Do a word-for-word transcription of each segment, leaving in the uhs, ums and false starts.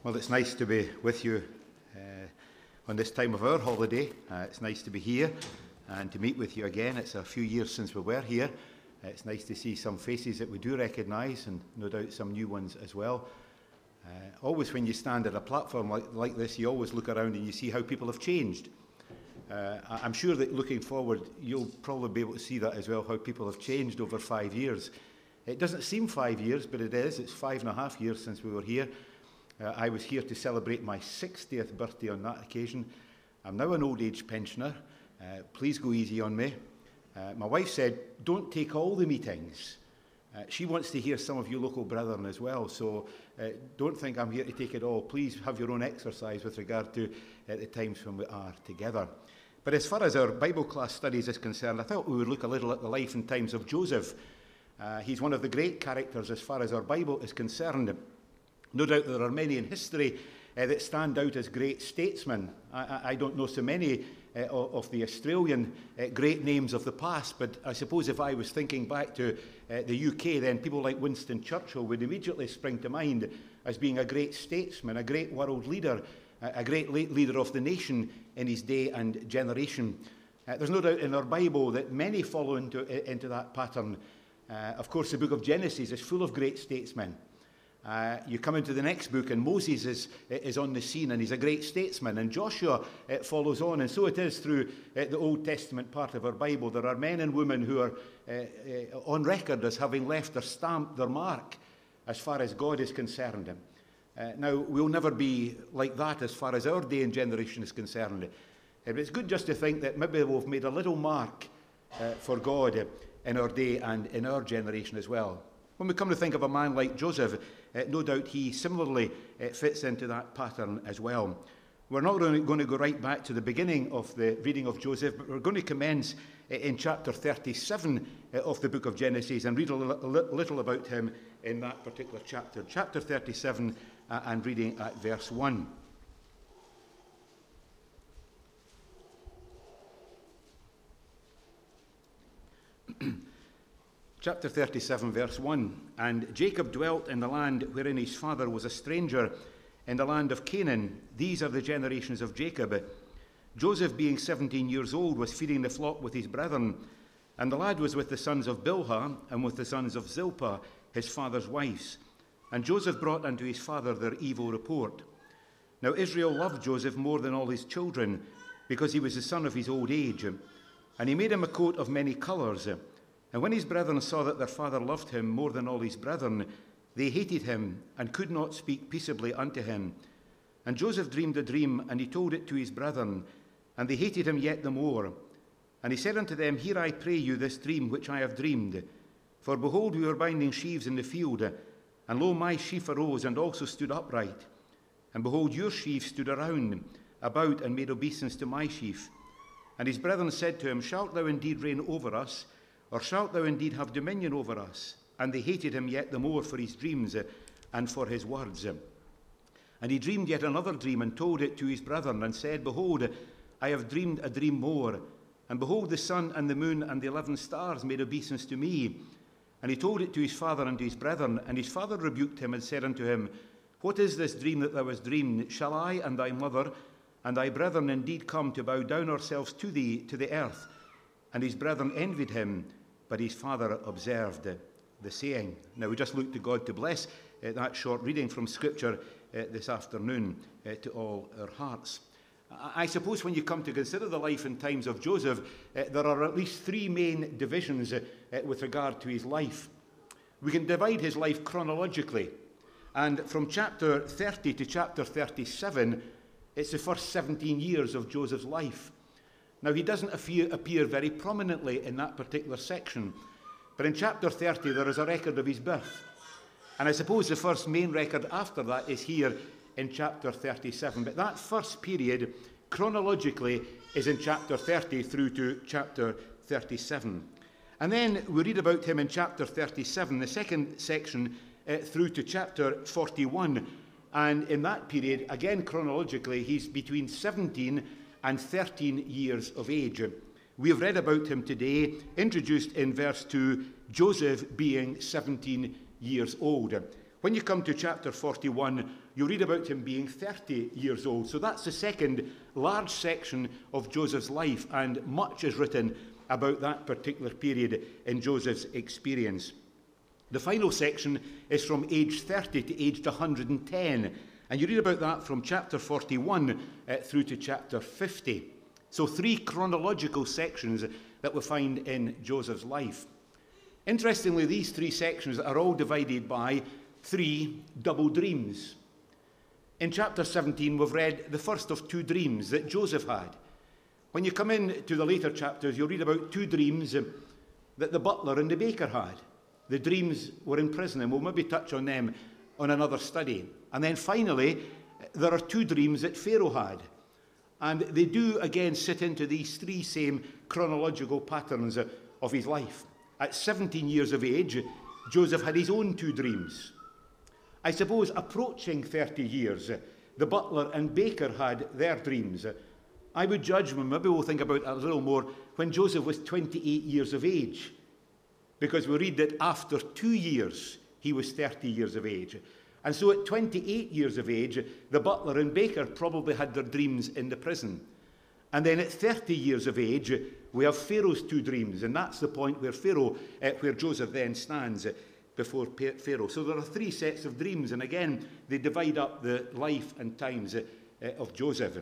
Well, it's nice to be with you uh, on this time of our holiday. Uh, it's nice to be here and to meet with you again. It's a few years since we were here. Uh, it's nice to see some faces that we do recognise and no doubt some new ones as well. Uh, always when you stand at a platform like, like this, you always look around and you see how people have changed. Uh, I'm sure that looking forward, you'll probably be able to see that as well, how people have changed over five years. It doesn't seem five years, but it is. It's five and a half years since we were here. Uh, I was here to celebrate my sixtieth birthday on that occasion. I'm now an old age pensioner. Uh, please go easy on me. Uh, my wife said, don't take all the meetings. Uh, she wants to hear some of you local brethren as well, so uh, don't think I'm here to take it all. Please have your own exercise with regard to uh, the times when we are together. But as far as our Bible class studies is concerned, I thought we would look a little at the life and times of Joseph. Uh, he's one of the great characters as far as our Bible is concerned. No doubt there are many in history uh, that stand out as great statesmen. I, I, I don't know so many uh, of the Australian uh, great names of the past, but I suppose if I was thinking back to uh, the U K, then people like Winston Churchill would immediately spring to mind as being a great statesman, a great world leader, a great leader of the nation in his day and generation. Uh, there's no doubt in our Bible that many follow into, into that pattern. Uh, of course, the book of Genesis is full of great statesmen. Uh, you come into the next book and Moses is, is on the scene and he's a great statesman, and Joshua uh, follows on, and so it is through uh, the Old Testament part of our Bible. There are men and women who are uh, uh, on record as having left their stamp, their mark, as far as God is concerned. Uh, now, we'll never be like that as far as our day and generation is concerned. Uh, but it's good just to think that maybe we've made a little mark uh, for God uh, in our day and in our generation as well. When we come to think of a man like Joseph, uh, no doubt he similarly uh, fits into that pattern as well. We're not really going to go right back to the beginning of the reading of Joseph, but we're going to commence uh, in chapter thirty-seven uh, of the book of Genesis and read a, li- a li- little about him in that particular chapter. Chapter thirty-seven uh, and reading at verse one. Chapter thirty-seven, verse one. And Jacob dwelt in the land wherein his father was a stranger, in the land of Canaan. These are the generations of Jacob. Joseph, being seventeen years old, was feeding the flock with his brethren. And the lad was with the sons of Bilhah, and with the sons of Zilpah, his father's wives. And Joseph brought unto his father their evil report. Now Israel loved Joseph more than all his children, because he was the son of his old age. And he made him a coat of many colours. And when his brethren saw that their father loved him more than all his brethren, they hated him, and could not speak peaceably unto him. And Joseph dreamed a dream, and he told it to his brethren, and they hated him yet the more. And he said unto them, Hear, I pray you, this dream which I have dreamed. For behold, we were binding sheaves in the field, and lo, my sheaf arose, and also stood upright. And behold, your sheaf stood around about, and made obeisance to my sheaf. And his brethren said to him, Shalt thou indeed reign over us, or shalt thou indeed have dominion over us? And they hated him yet the more for his dreams and for his words. And he dreamed yet another dream, and told it to his brethren, and said, Behold, I have dreamed a dream more. And behold, the sun and the moon and the eleven stars made obeisance to me. And he told it to his father and to his brethren. And his father rebuked him, and said unto him, What is this dream that thou hast dreamed? Shall I and thy mother and thy brethren indeed come to bow down ourselves to thee, to the earth? And his brethren envied him, but his father observed the saying. Now we just look to God to bless uh, that short reading from Scripture uh, this afternoon uh, to all our hearts. I, I suppose when you come to consider the life and times of Joseph, uh, there are at least three main divisions uh, uh, with regard to his life. We can divide his life chronologically, and from chapter thirty to chapter thirty-seven, it's the first seventeen years of Joseph's life. Now, he doesn't appear, appear very prominently in that particular section, but in chapter thirty there is a record of his birth. And I suppose the first main record after that is here in chapter thirty-seven. But that first period, chronologically, is in chapter thirty through to chapter thirty-seven. And then we read about him in chapter thirty-seven, the second section, uh, through to chapter forty-one. And in that period, again chronologically, he's between seventeen and thirteen years of age. We have read about him today, introduced in verse two, Joseph being seventeen years old. When you come to chapter forty-one, you read about him being thirty years old. So that's the second large section of Joseph's life, and much is written about that particular period in Joseph's experience. The final section is from age thirty to age one hundred ten, and you read about that from chapter forty-one uh, through to chapter fifty. So three chronological sections that we find in Joseph's life. Interestingly, these three sections are all divided by three double dreams. In chapter seventeen, we've read the first of two dreams that Joseph had. When you come into the later chapters, you'll read about two dreams that the butler and the baker had. The dreams were in prison, and we'll maybe touch on them on another study. And then finally, there are two dreams that Pharaoh had. And they do again sit into these three same chronological patterns of his life. At seventeen years of age, Joseph had his own two dreams. I suppose approaching thirty years, the butler and baker had their dreams. I would judge, maybe we'll think about it a little more, when Joseph was twenty-eight years of age. Because we read that after two years, he was thirty years of age. And so at twenty-eight years of age, the butler and baker probably had their dreams in the prison. And then at thirty years of age, we have Pharaoh's two dreams. And that's the point where Pharaoh, uh, where Joseph then stands before Pharaoh. So there are three sets of dreams. And again, they divide up the life and times uh, of Joseph.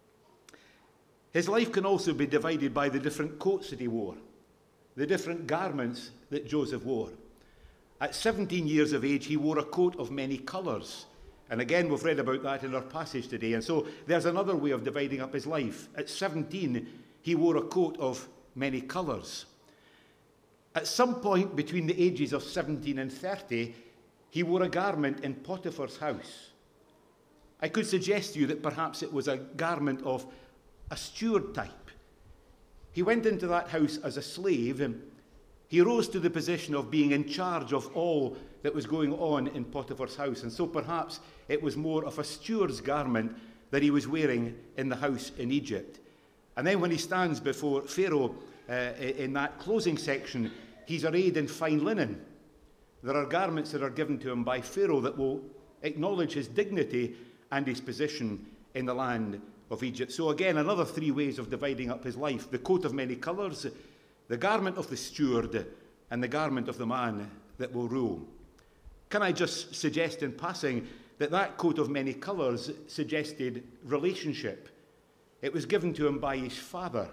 His life can also be divided by the different coats that he wore, the different garments that Joseph wore. At seventeen years of age, he wore a coat of many colours. And again, we've read about that in our passage today. And so there's another way of dividing up his life. At seventeen, he wore a coat of many colours. At some point between the ages of seventeen and thirty, he wore a garment in Potiphar's house. I could suggest to you that perhaps it was a garment of a steward type. He went into that house as a slave, and he rose to the position of being in charge of all that was going on in Potiphar's house. And so perhaps it was more of a steward's garment that he was wearing in the house in Egypt. And then when he stands before Pharaoh uh, in that closing section, he's arrayed in fine linen. There are garments that are given to him by Pharaoh that will acknowledge his dignity and his position in the land of Egypt. So again, another three ways of dividing up his life: the coat of many colours, the garment of the steward, and the garment of the man that will rule. Can I just suggest in passing that that coat of many colours suggested relationship? It was given to him by his father.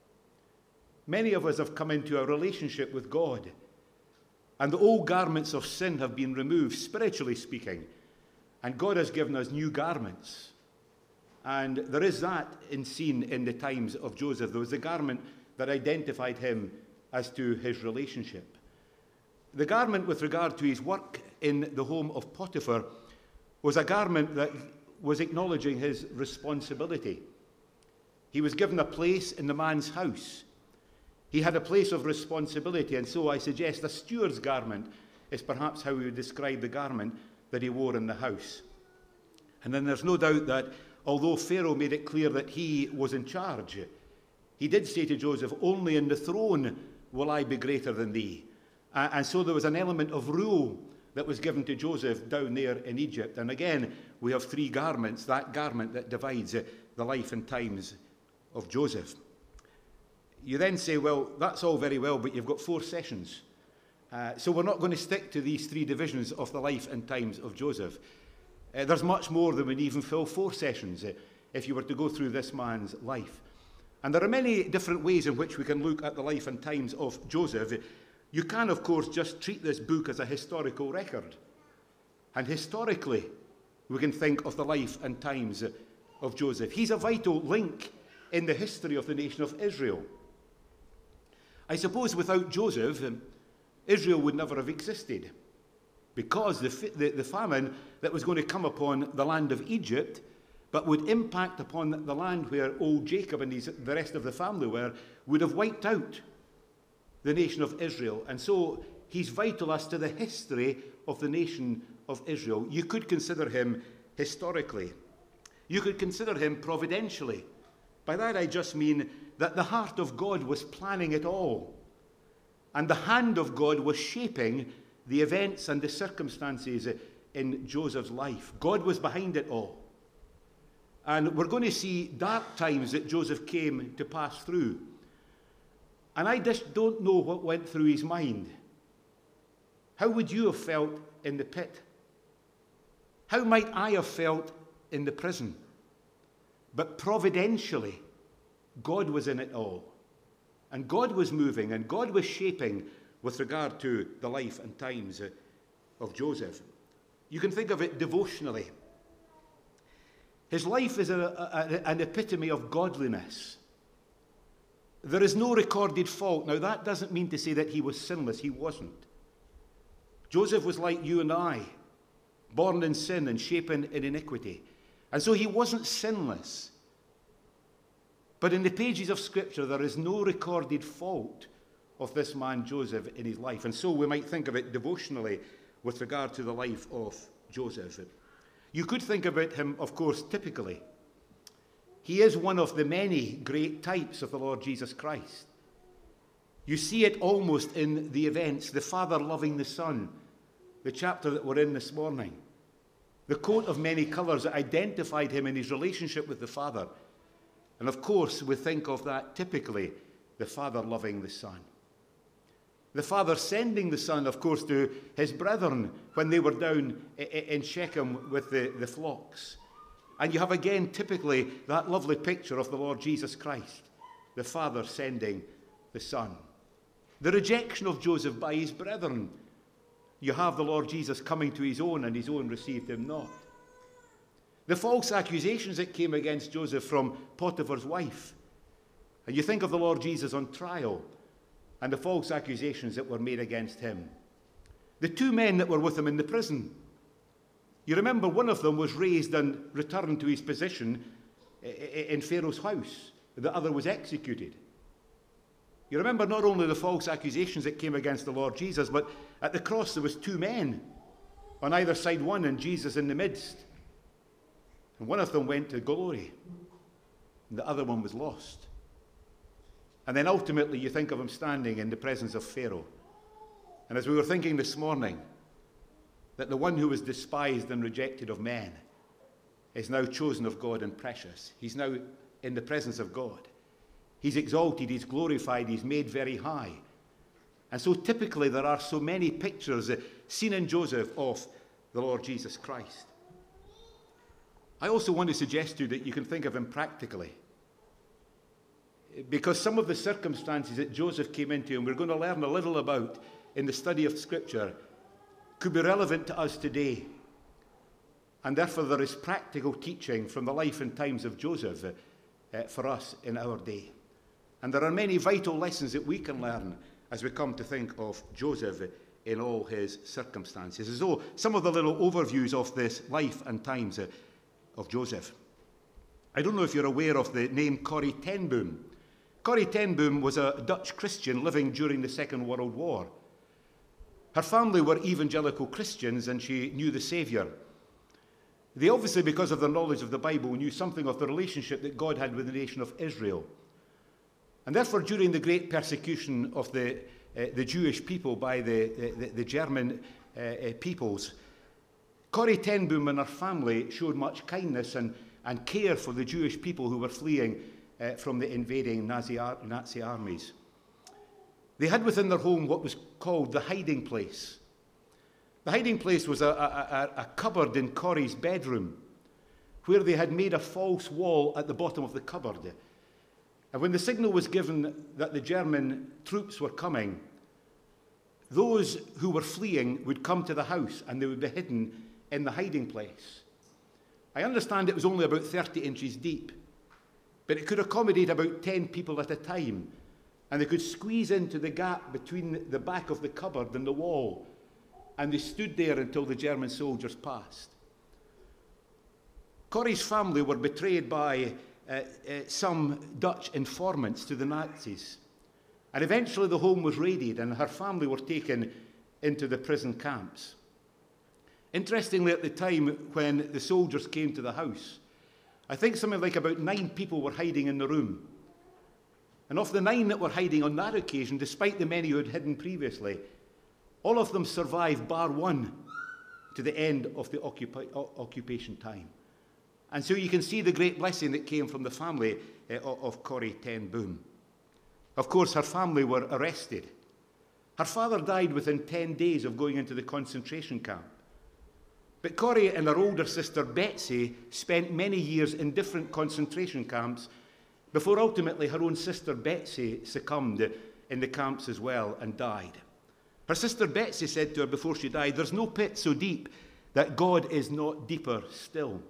Many of us have come into a relationship with God, and the old garments of sin have been removed, spiritually speaking, and God has given us new garments. And there is that in seen in the times of Joseph. There was the garment that identified him as to his relationship. The garment with regard to his work in the home of Potiphar was a garment that was acknowledging his responsibility. He was given a place in the man's house. He had a place of responsibility, and so I suggest a steward's garment is perhaps how we would describe the garment that he wore in the house. And then there's no doubt that although Pharaoh made it clear that he was in charge, he did say to Joseph, "Only in the throne will I be greater than thee." Uh, and so there was an element of rule that was given to Joseph down there in Egypt. And again, we have three garments, that garment that divides uh, the life and times of Joseph. You then say, well, that's all very well, but you've got four sessions. Uh, so we're not going to stick to these three divisions of the life and times of Joseph. Uh, there's much more than would even fill four sessions uh, if you were to go through this man's life. And there are many different ways in which we can look at the life and times of Joseph. You can, of course, just treat this book as a historical record. And historically, we can think of the life and times of Joseph. He's a vital link in the history of the nation of Israel. I suppose without Joseph, Israel would never have existed, because the, the, the famine that was going to come upon the land of Egypt, but would impact upon the land where old Jacob and his, the rest of the family were, would have wiped out the nation of Israel. And so he's vital as to the history of the nation of Israel. You could consider him historically. You could consider him providentially. By that I just mean that the heart of God was planning it all, and the hand of God was shaping the events and the circumstances in Joseph's life. God was behind it all. And we're going to see dark times that Joseph came to pass through. And I just don't know what went through his mind. How would you have felt in the pit? How might I have felt in the prison? But providentially, God was in it all. And God was moving, and God was shaping with regard to the life and times of Joseph. You can think of it devotionally. His life is a, a, an epitome of godliness. There is no recorded fault. Now, that doesn't mean to say that he was sinless. He wasn't. Joseph was like you and I, born in sin and shapen in iniquity. And so he wasn't sinless. But in the pages of Scripture, there is no recorded fault of this man Joseph in his life. And so we might think of it devotionally with regard to the life of Joseph. You could think about him, of course, typically. He is one of the many great types of the Lord Jesus Christ. You see it almost in the events, the Father loving the Son, the chapter that we're in this morning. The coat of many colours that identified him in his relationship with the Father. And of course, we think of that typically, the Father loving the Son. The Father sending the Son, of course, to his brethren when they were down in Shechem with the, the flocks. And you have again, typically, that lovely picture of the Lord Jesus Christ, the Father sending the Son. The rejection of Joseph by his brethren. You have the Lord Jesus coming to his own, and his own received him not. The false accusations that came against Joseph from Potiphar's wife. And you think of the Lord Jesus on trial, and the false accusations that were made against him. The two men that were with him in the prison. You remember one of them was raised and returned to his position in Pharaoh's house. The other was executed. You remember not only the false accusations that came against the Lord Jesus, but at the cross there was two men. On either side one, and Jesus in the midst. And one of them went to glory, and the other one was lost. And then ultimately you think of him standing in the presence of Pharaoh. And as we were thinking this morning, that the one who was despised and rejected of men is now chosen of God and precious. He's now in the presence of God. He's exalted, he's glorified, he's made very high. And so typically there are so many pictures seen in Joseph of the Lord Jesus Christ. I also want to suggest to you that you can think of him practically. Because some of the circumstances that Joseph came into, and we're going to learn a little about in the study of Scripture, could be relevant to us today. And therefore there is practical teaching from the life and times of Joseph uh, for us in our day. And there are many vital lessons that we can learn as we come to think of Joseph in all his circumstances. As though some of the little overviews of this life and times uh, of Joseph. I don't know if you're aware of the name Corrie ten Boom. Corrie ten Boom was a Dutch Christian living during the Second World War. Her family were evangelical Christians, and she knew the Saviour. They obviously, because of their knowledge of the Bible, knew something of the relationship that God had with the nation of Israel. And therefore, during the great persecution of the, uh, the Jewish people by the, the, the German uh, uh, peoples, Corrie ten Boom and her family showed much kindness and, and care for the Jewish people who were fleeing uh, from the invading Nazi, ar- Nazi armies. They had within their home what was called the hiding place. The hiding place was a, a, a, a cupboard in Corrie's bedroom, where they had made a false wall at the bottom of the cupboard. And when the signal was given that the German troops were coming, those who were fleeing would come to the house and they would be hidden in the hiding place. I understand it was only about thirty inches deep, but it could accommodate about ten people at a time, and they could squeeze into the gap between the back of the cupboard and the wall, and they stood there until the German soldiers passed. Corrie's family were betrayed by uh, uh, some Dutch informants to the Nazis, and eventually the home was raided and her family were taken into the prison camps. Interestingly, at the time when the soldiers came to the house, I think something like about nine people were hiding in the room. And of the nine that were hiding on that occasion, despite the many who had hidden previously, all of them survived, bar one, to the end of the occupi occupation time. And so you can see the great blessing that came from the family uh, of Corrie ten Boom. Of course, her family were arrested. Her father died within ten days of going into the concentration camp. But Corrie and her older sister Betsy spent many years in different concentration camps before ultimately her own sister Betsy succumbed in the camps as well and died. Her sister Betsy said to her before she died, "There's no pit so deep that God is not deeper still."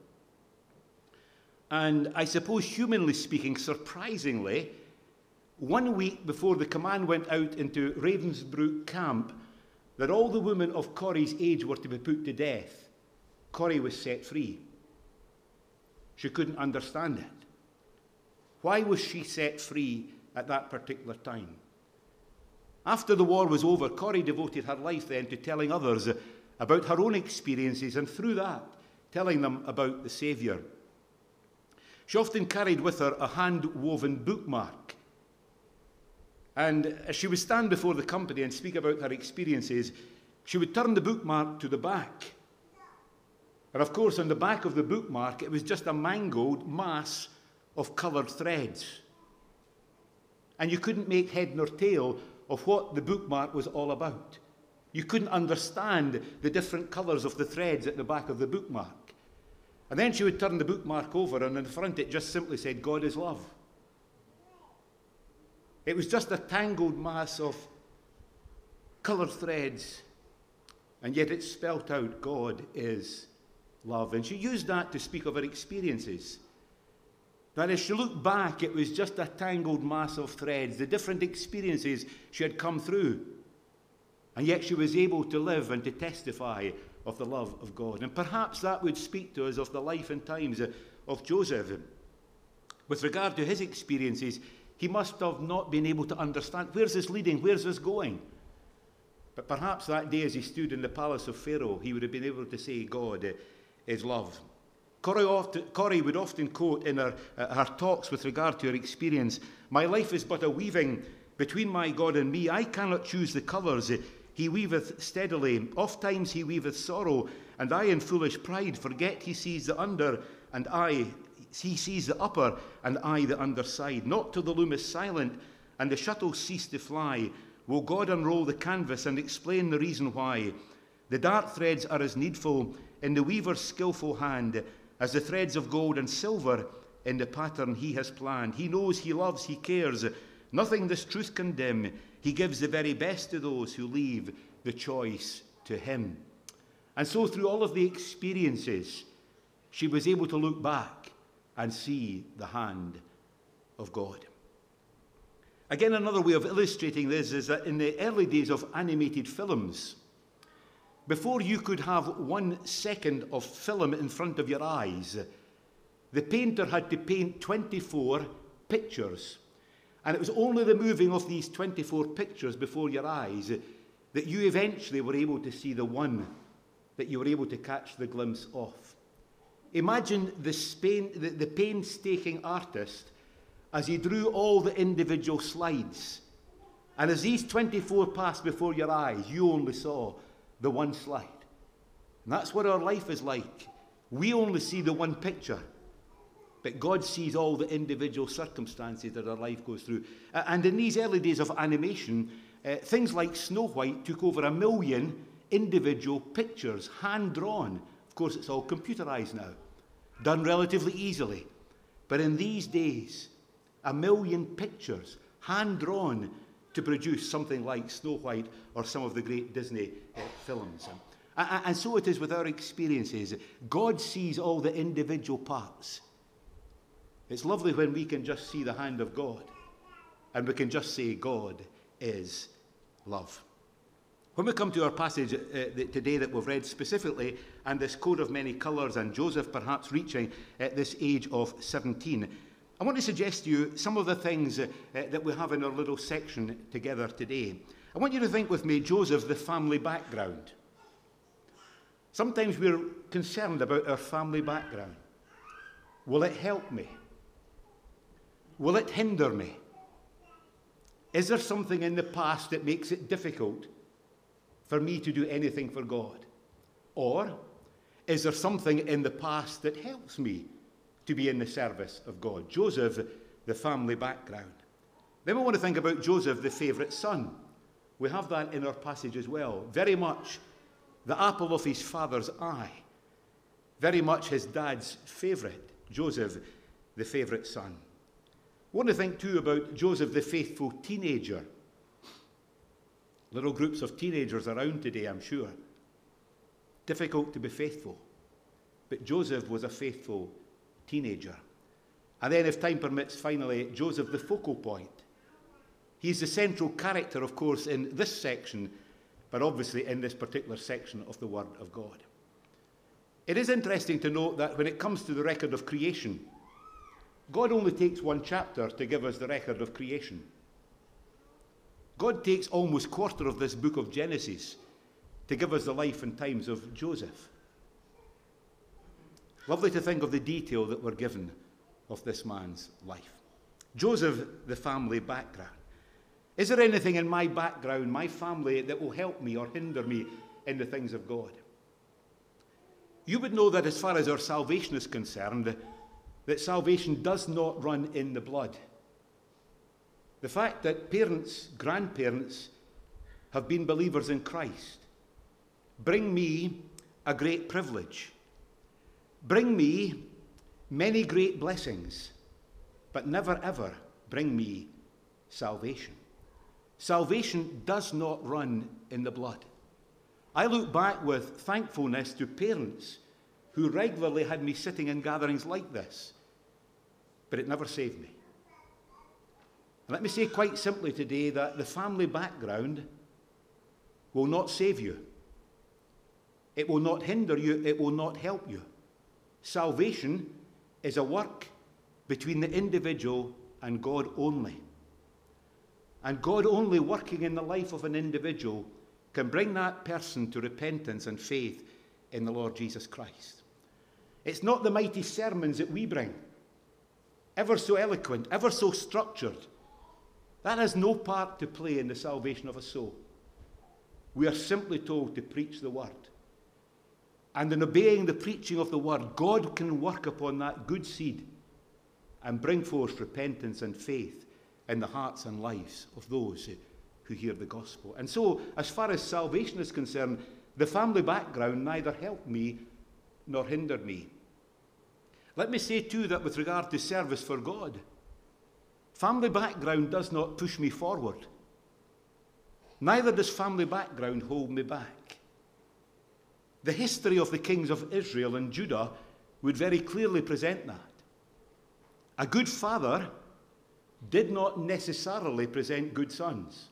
And I suppose, humanly speaking, surprisingly, one week before the command went out into Ravensbrück camp that all the women of Corrie's age were to be put to death, Corrie was set free. She couldn't understand it. Why was she set free at that particular time? After the war was over, Corrie devoted her life then to telling others about her own experiences, and through that, telling them about the Saviour. She often carried with her a hand-woven bookmark. And as she would stand before the company and speak about her experiences, she would turn the bookmark to the back. And of course, on the back of the bookmark, it was just a mangled mass of coloured threads. And you couldn't make head nor tail of what the bookmark was all about. You couldn't understand the different colours of the threads at the back of the bookmark. And then she would turn the bookmark over, and in the front it just simply said, "God is love." It was just a tangled mass of coloured threads, and yet it spelt out, "God is love." And she used that to speak of her experiences. That as she looked back, it was just a tangled mass of threads, the different experiences she had come through. And yet she was able to live and to testify of the love of God. And perhaps that would speak to us of the life and times of Joseph. With regard to his experiences, he must have not been able to understand, where's this leading, where's this going? But perhaps that day as he stood in the palace of Pharaoh, he would have been able to say, "God is love." Corrie, often, Corrie would often quote in her, uh, her talks with regard to her experience, "My life is but a weaving between my God and me. I cannot choose the colours. He weaveth steadily. Oft times he weaveth sorrow, and I in foolish pride forget he sees the under, and I, he sees the upper, and I the underside. Not till the loom is silent, and the shuttles cease to fly, will God unroll the canvas and explain the reason why. The dart threads are as needful in the weaver's skillful hand as the threads of gold and silver in the pattern he has planned. He knows, he loves, he cares. Nothing this truth can dim. He gives the very best to those who leave the choice to him." And so through all of the experiences, she was able to look back and see the hand of God. Again, another way of illustrating this is that in the early days of animated films, before you could have one second of film in front of your eyes, the painter had to paint twenty-four pictures. And it was only the moving of these twenty-four pictures before your eyes that you eventually were able to see the one that you were able to catch the glimpse of. Imagine the, Spain, the, the painstaking artist as he drew all the individual slides. And as these twenty-four passed before your eyes, you only saw the one slide. And that's what our life is like. We only see the one picture. But God sees all the individual circumstances that our life goes through. Uh, and in these early days of animation, uh, things like Snow White took over a million individual pictures, hand-drawn. Of course, it's all computerized now, done relatively easily. But in these days, a million pictures, hand-drawn to produce something like Snow White or some of the great Disney uh, films. And, and so it is with our experiences. God sees all the individual parts. It's lovely when we can just see the hand of God and we can just say, "God is love." When we come to our passage uh, today that we've read specifically, and this coat of many colours, and Joseph perhaps reaching at this age of seventeen, I want to suggest to you some of the things uh, uh, that we have in our little section together today. I want you to think with me, Joseph, the family background. Sometimes we're concerned about our family background. Will it help me? Will it hinder me? Is there something in the past that makes it difficult for me to do anything for God? Or is there something in the past that helps me to be in the service of God? Joseph, the family background. Then we want to think about Joseph, the favourite son. We have that in our passage as well. Very much the apple of his father's eye. Very much his dad's favourite. Joseph, the favourite son. We want to think too about Joseph, the faithful teenager. Little groups of teenagers around today, I'm sure. Difficult to be faithful. But Joseph was a faithful teenager. And then, if time permits, finally, Joseph, the focal point. He's the central character, of course, in this section, but obviously in this particular section of the Word of God. It is interesting to note that when it comes to the record of creation, God only takes one chapter to give us the record of creation. God takes almost a quarter of this book of Genesis to give us the life and times of Joseph. Lovely to think of the detail that we're given of this man's life. Joseph, the family background. Is there anything in my background, my family, that will help me or hinder me in the things of God? You would know that as far as our salvation is concerned, that salvation does not run in the blood. The fact that parents, grandparents have been believers in Christ bring me a great privilege, bring me many great blessings, but never ever bring me salvation. Salvation does not run in the blood. I look back with thankfulness to parents who regularly had me sitting in gatherings like this, but it never saved me. And let me say quite simply today that the family background will not save you. It will not hinder you. It will not help you. Salvation is a work between the individual and God only. And God only working in the life of an individual can bring that person to repentance and faith in the Lord Jesus Christ. It's not the mighty sermons that we bring, ever so eloquent, ever so structured. That has no part to play in the salvation of a soul. We are simply told to preach the word. And in obeying the preaching of the word, God can work upon that good seed and bring forth repentance and faith in the hearts and lives of those who hear the gospel. And so, as far as salvation is concerned, the family background neither helped me nor hindered me. Let me say too that with regard to service for God, family background does not push me forward. Neither does family background hold me back. The history of the kings of Israel and Judah would very clearly present that. A good father did not necessarily present good sons.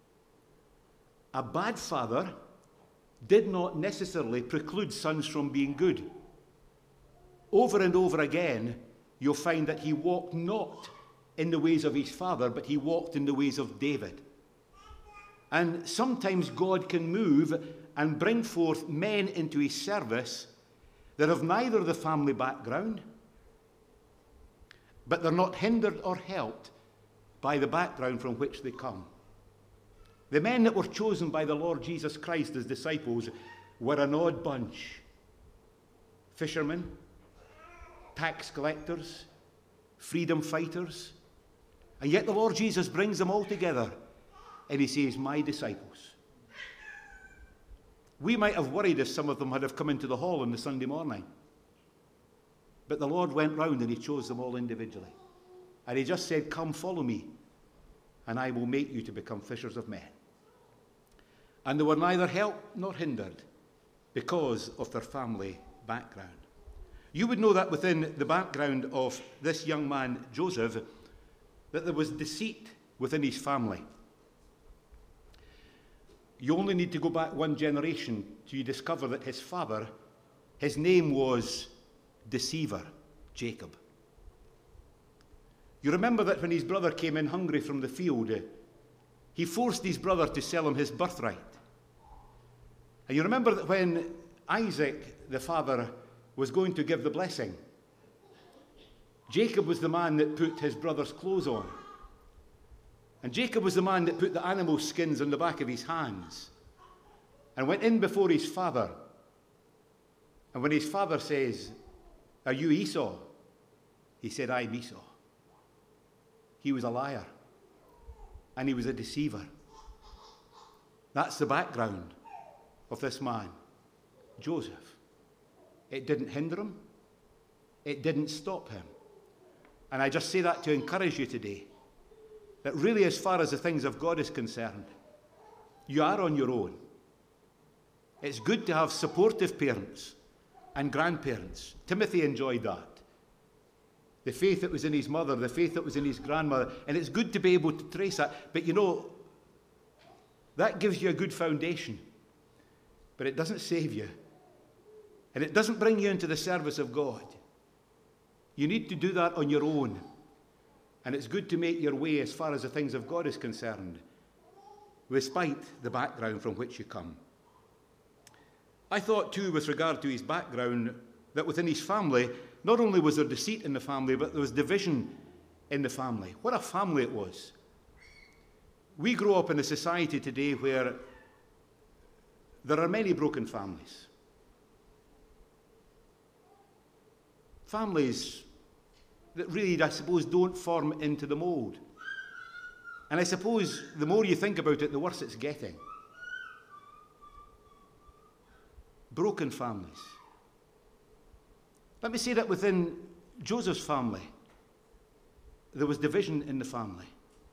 A bad father did not necessarily preclude sons from being good. Over and over again, you'll find that he walked not in the ways of his father, but he walked in the ways of David. And sometimes God can move and bring forth men into his service that have neither the family background, but they're not hindered or helped by the background from which they come. The men that were chosen by the Lord Jesus Christ as disciples were an odd bunch. Fishermen, tax collectors, freedom fighters. And yet the Lord Jesus brings them all together and he says, my disciples. We might have worried if some of them had have come into the hall on the Sunday morning. But the Lord went round and he chose them all individually. And he just said, come follow me and I will make you to become fishers of men. And they were neither helped nor hindered because of their family background. You would know that within the background of this young man, Joseph, that there was deceit within his family. You only need to go back one generation to discover that his father, his name was Deceiver, Jacob. You remember that when his brother came in hungry from the field, he forced his brother to sell him his birthright. And you remember that when Isaac, the father, was going to give the blessing, Jacob was the man that put his brother's clothes on. And Jacob was the man that put the animal skins on the back of his hands and went in before his father And when his father says, "Are you Esau?" he said, "I'm Esau." He was a liar. And he was a deceiver. That's the background of this man, Joseph. It didn't hinder him. It didn't stop him. And I just say that to encourage you today, that really, as far as the things of God is concerned, you are on your own. It's good to have supportive parents and grandparents. Timothy enjoyed that. The faith that was in his mother, the faith that was in his grandmother. And it's good to be able to trace that. But you know, that gives you a good foundation. But it doesn't save you. And it doesn't bring you into the service of God. You need to do that on your own. And it's good to make your way as far as the things of God is concerned, despite the background from which you come. I thought too, with regard to his background, that within his family, not only was there deceit in the family, but there was division in the family. What a family it was. We grow up in a society today where there are many broken families. Families that really, I suppose, don't form into the mould. And I suppose the more you think about it, the worse it's getting. Broken families. Let me say that within Joseph's family, there was division in the family.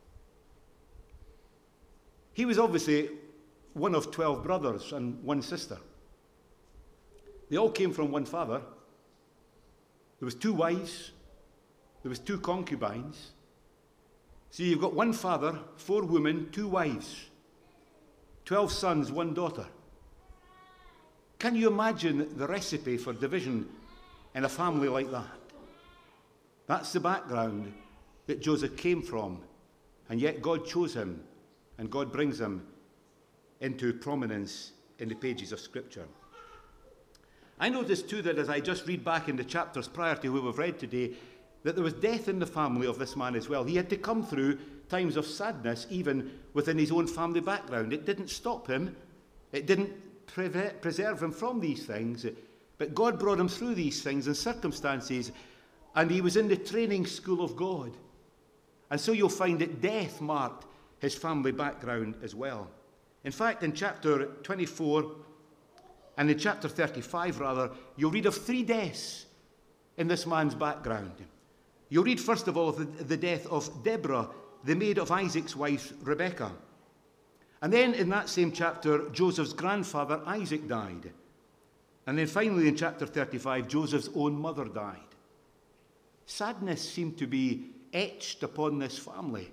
He was obviously one of twelve brothers and one sister. They all came from one father. There was two wives. There was two concubines. So you've got one father, four women, two wives, twelve sons, one daughter. Can you imagine the recipe for division in a family like that? That's the background that Joseph came from, and yet God chose him, and God brings him into prominence in the pages of Scripture. I noticed too that as I just read back in the chapters prior to what we've read today, that there was death in the family of this man as well. He had to come through times of sadness, even within his own family background. It didn't stop him. It didn't pre- preserve him from these things. But God brought him through these things and circumstances, and he was in the training school of God. And so you'll find that death marked his family background as well. In fact, in chapter twenty-four, and in chapter thirty-five rather, you'll read of three deaths in this man's background. You'll read, first of all, the, the death of Deborah, the maid of Isaac's wife, Rebekah. And then in that same chapter, Joseph's grandfather, Isaac, died. And then finally in chapter thirty-five, Joseph's own mother died. Sadness seemed to be etched upon this family.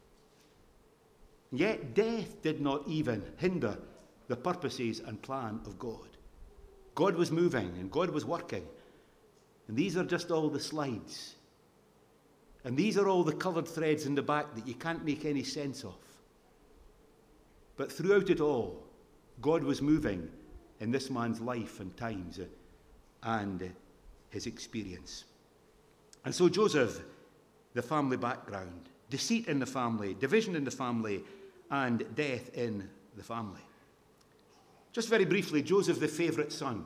Yet death did not even hinder the purposes and plan of God. God was moving and God was working. And these are just all the slides. And these are all the coloured threads in the back that you can't make any sense of. But throughout it all, God was moving in this man's life and times and his experience. And so Joseph, the family background, deceit in the family, division in the family, and death in the family. Just very briefly, Joseph, the favourite son.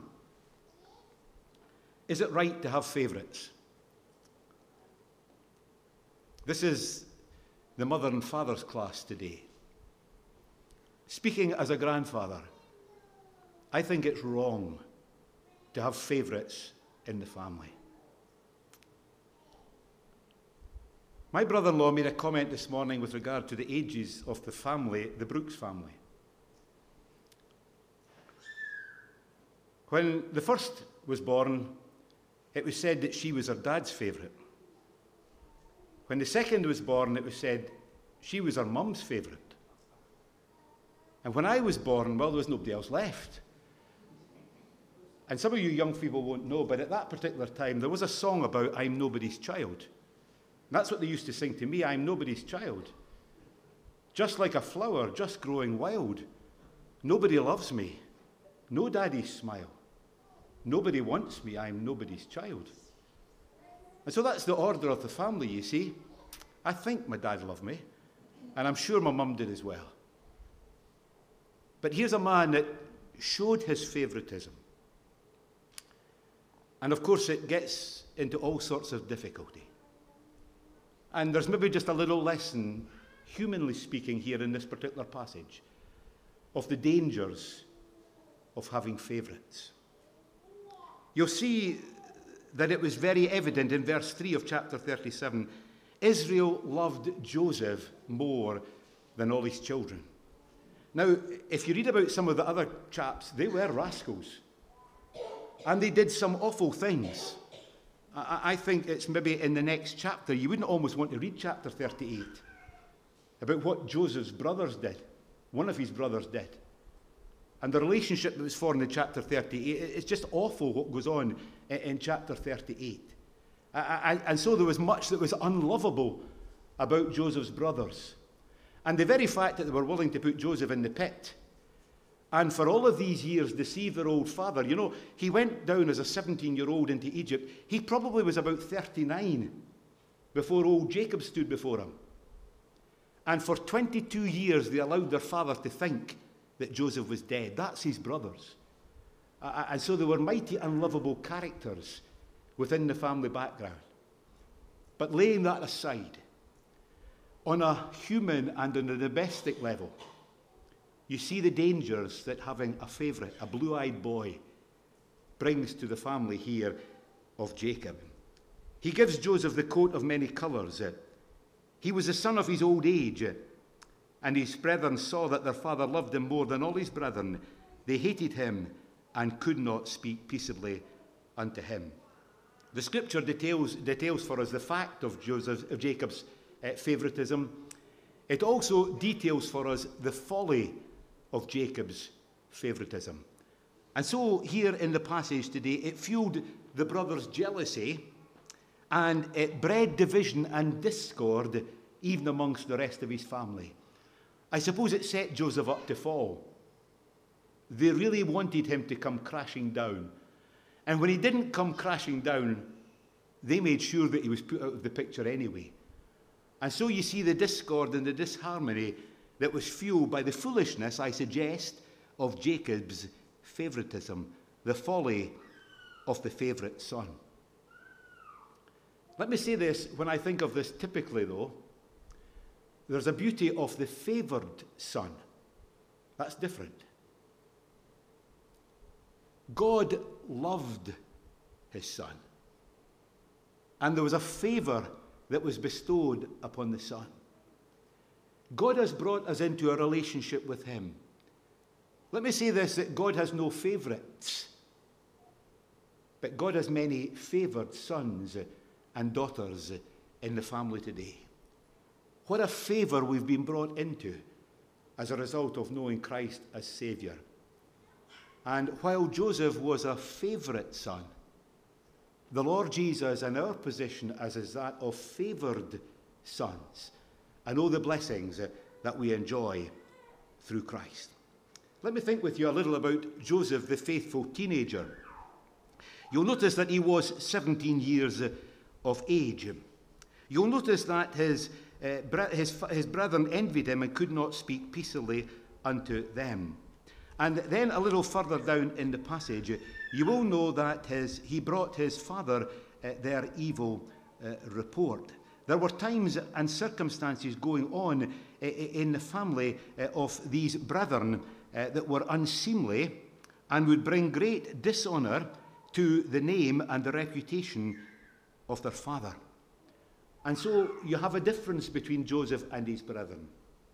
Is it right to have favourites? This is the mother and father's class today. Speaking as a grandfather, I think it's wrong to have favourites in the family. My brother-in-law made a comment this morning with regard to the ages of the family, the Brooks family. When the first was born, it was said that she was her dad's favourite. When the second was born, it was said she was her mum's favourite. And when I was born, well, there was nobody else left. And some of you young people won't know, but at that particular time, there was a song about I'm nobody's child. And that's what they used to sing to me, I'm nobody's child. Just like a flower, just growing wild. Nobody loves me. No daddy's smile. Nobody wants me, I'm nobody's child. And so that's the order of the family, you see. I think my dad loved me, and I'm sure my mum did as well. But here's a man that showed his favouritism. And of course it gets into all sorts of difficulty. And there's maybe just a little lesson, humanly speaking, here in this particular passage, of the dangers of having favourites. You'll see that it was very evident in verse three of chapter thirty-seven. Israel loved Joseph more than all his children. Now, if you read about some of the other chaps, they were rascals. And they did some awful things. I, I think it's maybe in the next chapter. You wouldn't almost want to read chapter thirty-eight about what Joseph's brothers did. One of his brothers did. And the relationship that was formed in chapter thirty-eight, it's just awful what goes on in, in chapter thirty-eight. I, I, and so there was much that was unlovable about Joseph's brothers. And the very fact that they were willing to put Joseph in the pit and for all of these years deceive their old father. You know, he went down as a seventeen-year-old into Egypt. He probably was about thirty-nine before old Jacob stood before him. And for twenty-two years they allowed their father to think that Joseph was dead. That's his brothers. Uh, and so they were mighty unlovable characters within the family background. But laying that aside, on a human and on a domestic level, you see the dangers that having a favourite, a blue-eyed boy, brings to the family here of Jacob. He gives Joseph the coat of many colours. He was the son of his old age, and his brethren saw that their father loved him more than all his brethren. They hated him and could not speak peaceably unto him. The scripture details, details for us the fact of, Joseph, of Jacob's uh, favouritism. It also details for us the folly of Jacob's favouritism. And so here in the passage today, it fueled the brothers' jealousy and it bred division and discord even amongst the rest of his family. I suppose it set Joseph up to fall. They really wanted him to come crashing down. And when he didn't come crashing down, they made sure that he was put out of the picture anyway. And so you see the discord and the disharmony that was fueled by the foolishness, I suggest, of Jacob's favouritism, the folly of the favourite son. Let me say this, when I think of this typically though, there's a beauty of the favoured son. That's different. God loved his son. And there was a favour that was bestowed upon the son. God has brought us into a relationship with him. Let me say this, that God has no favourites, but God has many favoured sons and daughters in the family today. What a favour we've been brought into as a result of knowing Christ as Saviour. And while Joseph was a favourite son, the Lord Jesus in our position as is that of favoured sons, and all the blessings that we enjoy through Christ. Let me think with you a little about Joseph, the faithful teenager. You'll notice that he was seventeen years of age. You'll notice that his, uh, bre- his, his brethren envied him and could not speak peaceably unto them. And then a little further down in the passage, you will know that his, he brought his father uh, their evil uh, report. There were times and circumstances going on uh, in the family uh, of these brethren uh, that were unseemly and would bring great dishonour to the name and the reputation of their father. And so you have a difference between Joseph and his brethren.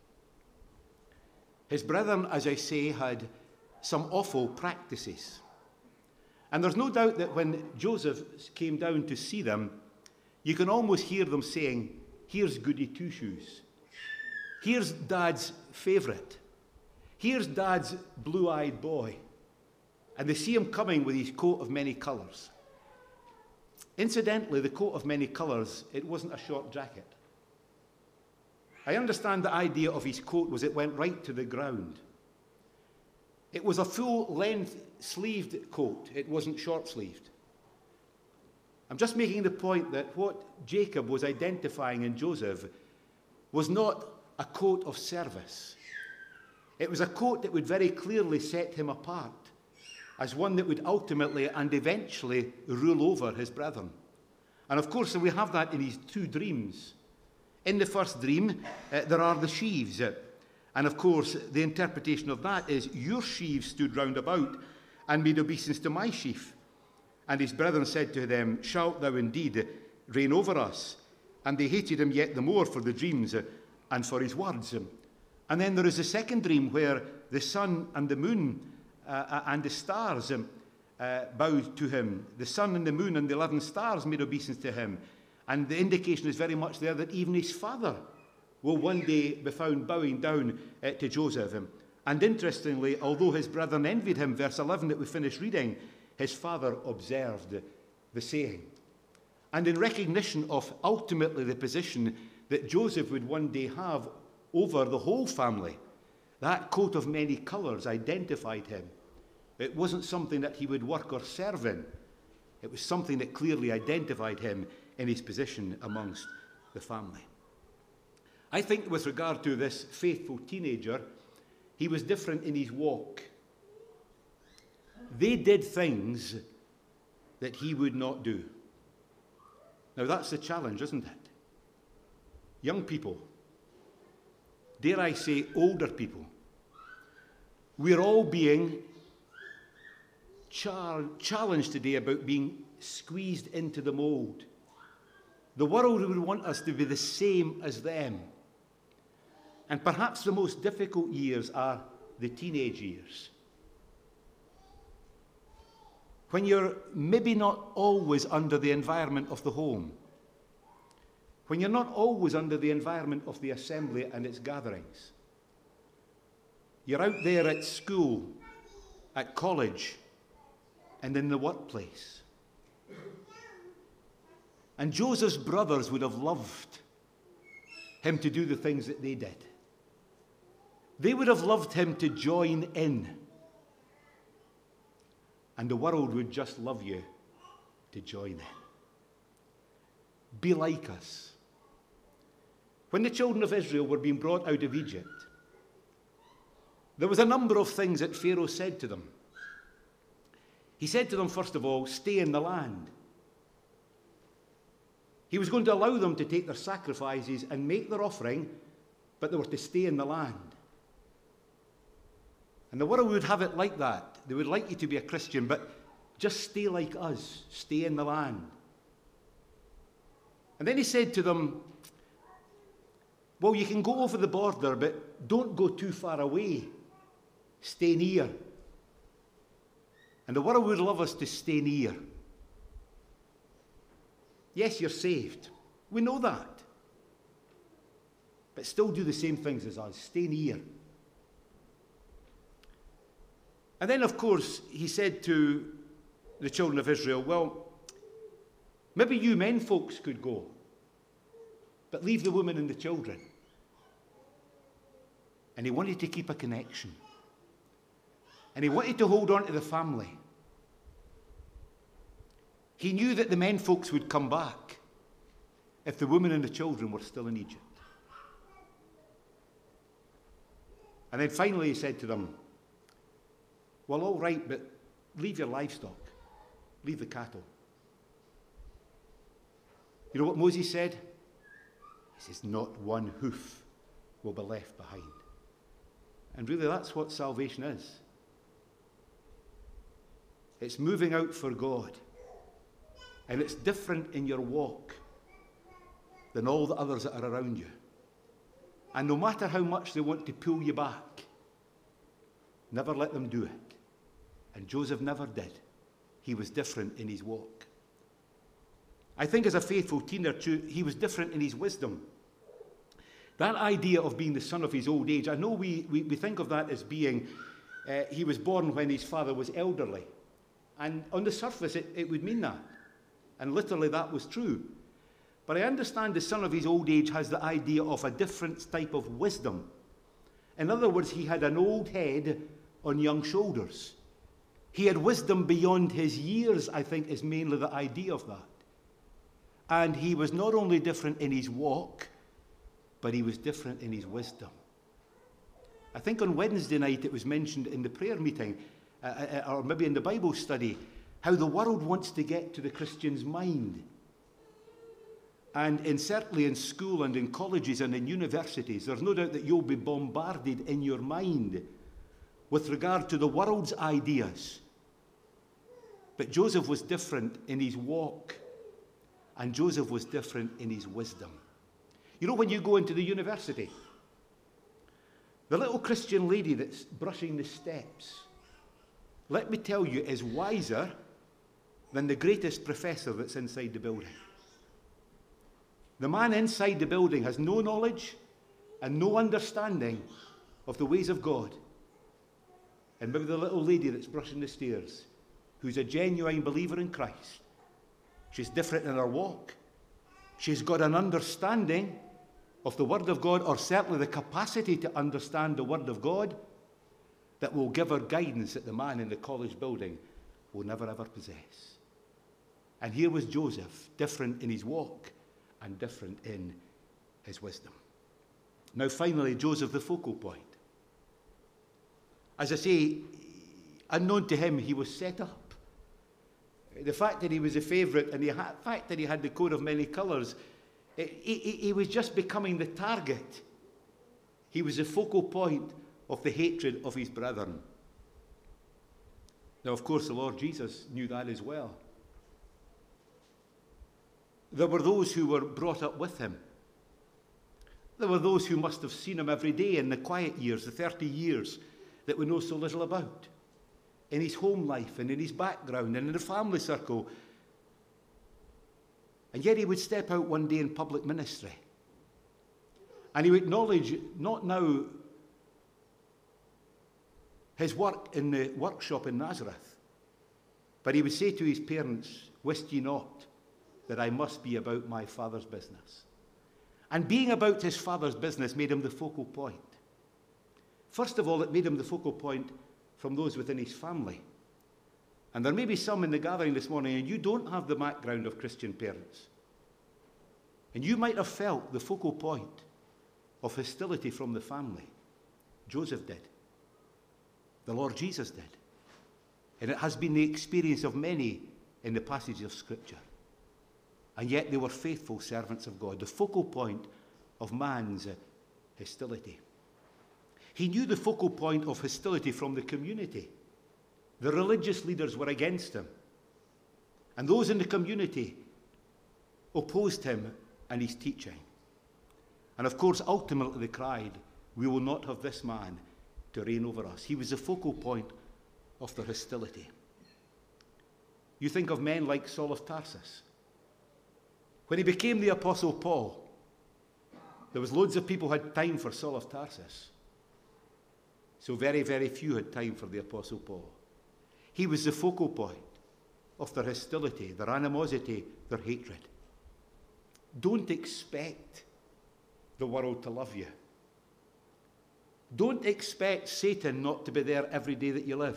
His brethren, as I say, had some awful practices. And there's no doubt that when Joseph came down to see them, you can almost hear them saying, here's Goody Two-Shoes. Here's Dad's favourite. Here's Dad's blue-eyed boy. And they see him coming with his coat of many colours. Incidentally, the coat of many colours, it wasn't a short jacket. I understand the idea of his coat was it went right to the ground. It was a full-length sleeved coat. It wasn't short-sleeved. I'm just making the point that what Jacob was identifying in Joseph was not a coat of service. It was a coat that would very clearly set him apart as one that would ultimately and eventually rule over his brethren. And of course, we have that in his two dreams. In the first dream, uh, there are the sheaves. Uh, and of course, the interpretation of that is, your sheaves stood round about and made obeisance to my sheaf. And his brethren said to them, shalt thou indeed reign over us? And they hated him yet the more for the dreams uh, and for his words. And then there is a second dream where the sun and the moon uh, and the stars um, uh, bowed to him. The sun and the moon and the eleven stars made obeisance to him. And the indication is very much there that even his father will one day be found bowing down uh, to Joseph. And interestingly, although his brethren envied him, verse eleven that we finished reading, his father observed the saying. And in recognition of ultimately the position that Joseph would one day have over the whole family, that coat of many colours identified him. It wasn't something that he would work or serve in. It was something that clearly identified him in his position amongst the family. I think with regard to this faithful teenager, he was different in his walk. They did things that he would not do. Now that's the challenge, isn't it? Young people, dare I say older people, we're all being char- challenged today about being squeezed into the mould. The world would want us to be the same as them. And perhaps the most difficult years are the teenage years, when you're maybe not always under the environment of the home, when you're not always under the environment of the assembly and its gatherings. You're out there at school, at college, and in the workplace. And Joseph's brothers would have loved him to do the things that they did. They would have loved him to join in. And the world would just love you to join in. Be like us. When the children of Israel were being brought out of Egypt, there was a number of things that Pharaoh said to them. He said to them, first of all, stay in the land. He was going to allow them to take their sacrifices and make their offering, but they were to stay in the land. And the world would have it like that. They would like you to be a Christian, but just stay like us. Stay in the land. And then he said to them, well, you can go over the border, but don't go too far away. Stay near. And the world would love us to stay near. Yes, you're saved. We know that. But still do the same things as us. Stay near. And then, of course, he said to the children of Israel, well, maybe you men folks could go, but leave the women and the children. And he wanted to keep a connection. And he wanted to hold on to the family. He knew that the men folks would come back if the women and the children were still in Egypt. And then finally he said to them, well, all right, but leave your livestock. Leave the cattle. You know what Moses said? He says, not one hoof will be left behind. And really, that's what salvation is. It's moving out for God. And it's different in your walk than all the others that are around you. And no matter how much they want to pull you back, never let them do it. And Joseph never did. He was different in his walk. I think as a faithful teenager, he was different in his wisdom. That idea of being the son of his old age, I know we, we, we think of that as being, uh, he was born when his father was elderly. And on the surface, it, it would mean that. And literally that was true. But I understand the son of his old age has the idea of a different type of wisdom. In other words, he had an old head on young shoulders. He had wisdom beyond his years, I think, is mainly the idea of that. And he was not only different in his walk, but he was different in his wisdom. I think on Wednesday night it was mentioned in the prayer meeting uh, or maybe in the Bible study, how the world wants to get to the Christian's mind. And in, certainly in school and in colleges and in universities, there's no doubt that you'll be bombarded in your mind with regard to the world's ideas. But Joseph was different in his walk, and Joseph was different in his wisdom. You know, when you go into the university, the little Christian lady that's brushing the steps, let me tell you, is wiser than the greatest professor that's inside the building. The man inside the building has no knowledge and no understanding of the ways of God. And maybe the little lady that's brushing the stairs, who's a genuine believer in Christ, she's different in her walk. She's got an understanding of the Word of God, or certainly the capacity to understand the Word of God, that will give her guidance that the man in the college building will never ever possess. And here was Joseph, different in his walk and different in his wisdom. Now finally, Joseph, the focal point. As I say, unknown to him, he was set up. The fact that he was a favourite and the fact that he had the coat of many colours, he, he, he was just becoming the target. He was the focal point of the hatred of his brethren. Now, of course, the Lord Jesus knew that as well. There were those who were brought up with him. There were those who must have seen him every day in the quiet years, the thirty years that we know so little about, in his home life and in his background and in the family circle. And yet he would step out one day in public ministry, and he would acknowledge not now his work in the workshop in Nazareth, but he would say to his parents, "Wist ye not that I must be about my Father's business?" And being about his Father's business made him the focal point. First of all, it made him the focal point from those within his family. And there may be some in the gathering this morning, and you don't have the background of Christian parents. And you might have felt the focal point of hostility from the family. Joseph did. The Lord Jesus did. And it has been the experience of many in the passages of Scripture. And yet they were faithful servants of God, the focal point of man's hostility. He knew the focal point of hostility from the community. The religious leaders were against him, and those in the community opposed him and his teaching. And of course, ultimately they cried, "We will not have this man to reign over us." He was the focal point of their hostility. You think of men like Saul of Tarsus. When he became the Apostle Paul, there was loads of people who had time for Saul of Tarsus. So very, very few had time for the Apostle Paul. He was the focal point of their hostility, their animosity, their hatred. Don't expect the world to love you. Don't expect Satan not to be there every day that you live.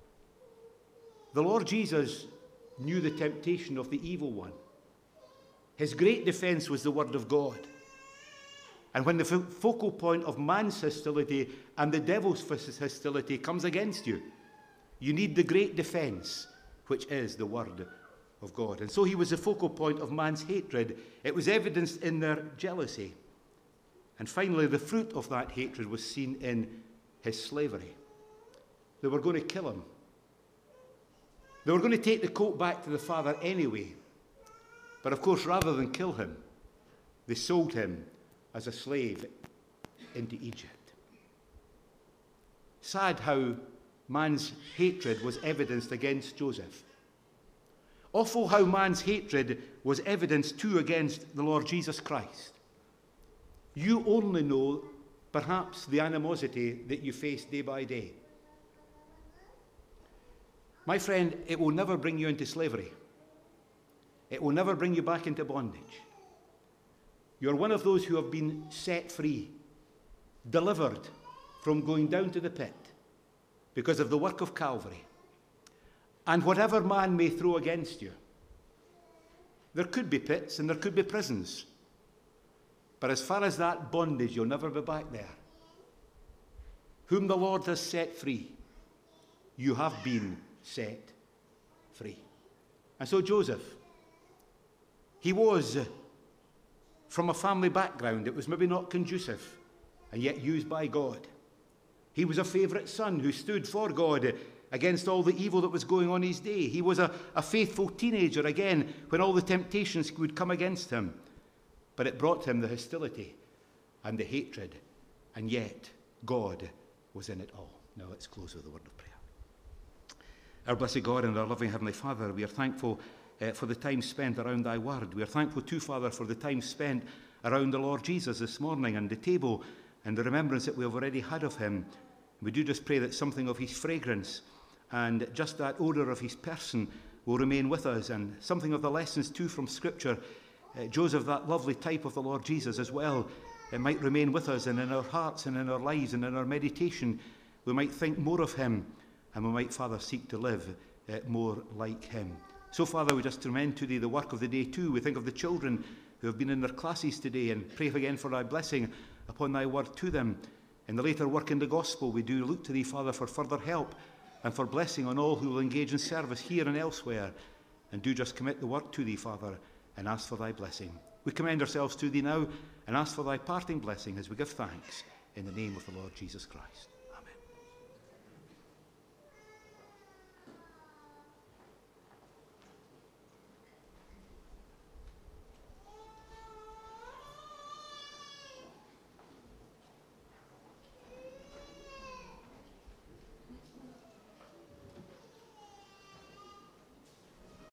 The Lord Jesus knew the temptation of the evil one. His great defense was the Word of God. And when the fo- focal point of man's hostility and the devil's hostility comes against you, you need the great defense, which is the Word of God. And so he was the focal point of man's hatred. It was evidenced in their jealousy. And finally, the fruit of that hatred was seen in his slavery. They were going to kill him. They were going to take the coat back to the father anyway. But of course, rather than kill him, they sold him as a slave into Egypt. Sad how man's hatred was evidenced against Joseph. Awful how man's hatred was evidenced too against the Lord Jesus Christ. You only know, perhaps, the animosity that you face day by day. My friend, it will never bring you into slavery. It will never bring you back into bondage. You're one of those who have been set free, delivered from going down to the pit because of the work of Calvary. And whatever man may throw against you, there could be pits and there could be prisons. But as far as that bondage, you'll never be back there. Whom the Lord has set free you have been set free. And so Joseph, he was from a family background that was maybe not conducive, and yet used by God. He was a favourite son who stood for God against all the evil that was going on his day. He was a, a faithful teenager, again, when all the temptations would come against him. But it brought him the hostility and the hatred, and yet God was in it all. Now let's close with a word of prayer. Our blessed God and our loving Heavenly Father, we are thankful uh, for the time spent around thy word. We are thankful too, Father, for the time spent around the Lord Jesus this morning and the table and the remembrance that we have already had of him. We do just pray that something of his fragrance and just that odour of his person will remain with us, and something of the lessons too from Scripture, uh, Joseph, that lovely type of the Lord Jesus as well, it might remain with us, and in our hearts and in our lives and in our meditation we might think more of him, and we might, Father, seek to live uh, more like him. So, Father, we just commend to thee the work of the day too. We think of the children who have been in their classes today, and pray again for thy blessing upon thy word to them. In the later work in the gospel, we do look to thee, Father, for further help and for blessing on all who will engage in service here and elsewhere, and do just commit the work to thee, Father, and ask for thy blessing. We commend ourselves to thee now and ask for thy parting blessing as we give thanks in the name of the Lord Jesus Christ.